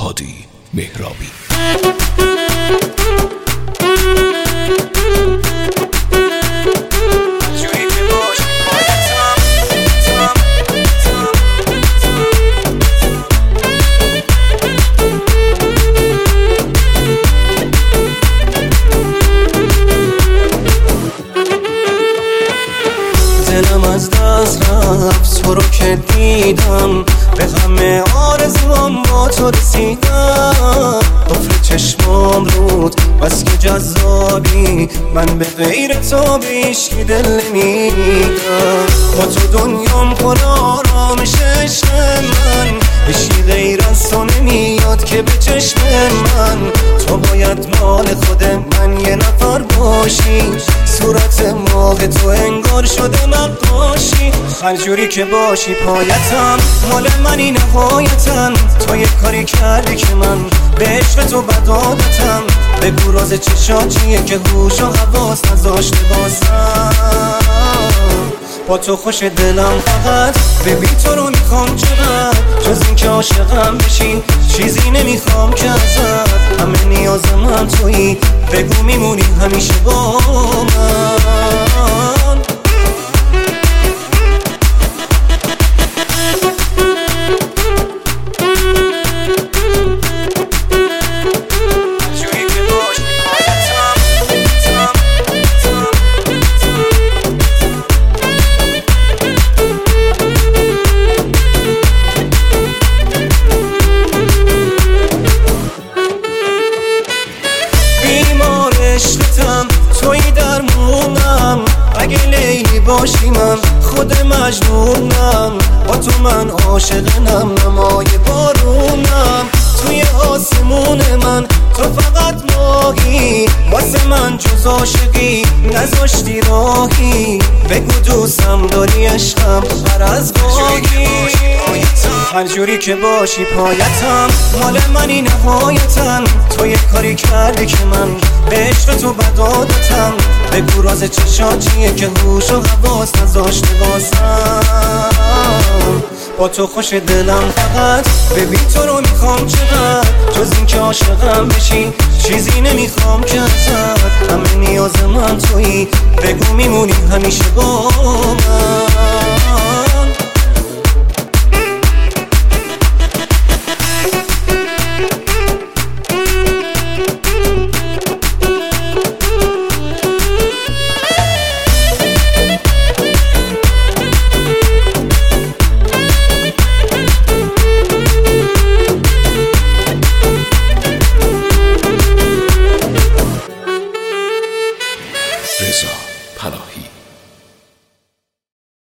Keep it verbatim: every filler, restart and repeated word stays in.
هادی مهرابی. دلم از دست رفت تو رو که دیدم، به همه آرزوام با تو رسیدم. قفل چشمام رود بس که جذابی، من به غیر تو به هیچکی دل نمیدم. با تو دنیام پر آرامش عشق من، هیچی غیر از تو نمیاد که به چشم من. تو باید مال خود من یه نفر باشی، صورت ماه تو انگار شده نقاشی. هر جوری که باشی پایتم، مال منی نهایتم. تو یه کاری کردی که من به عشق تو بد عادتم. بگو راز چشاتیه که هوش و حواس نذاشته بازم. با تو خوش دلم فقط، ببین تو رو میخوام چقدر. جز این که عاشقم بشی چیزی نمیخوام که ازت. همه نیاز من تویی، بگو میمونی همیشه با من. توی درمونم، اگه لیلی باشی من خود مجنونم. با تو من عاشقنم، نمای بارونم. توی آسمون من تو فقط ماهی، واسه من جز عاشقی نذاشتی راهی. بگو دوستم داری عشقم هر از گاهی. هر جوری که باشی پایتم، مال منی نهایتم. تو یه کاری کردی که من به عشق تو بد عادتم. بگو راز چشاتیه که هوش و حواس نذاشته بازم. با تو خوش دلم فقط، ببین تو رو میخوام چقدر. جز این که عاشقم بشی چیزی نمیخوام که ازت. همه نیاز من تویی، بگو میمونی همیشه با من. رضا پناهی.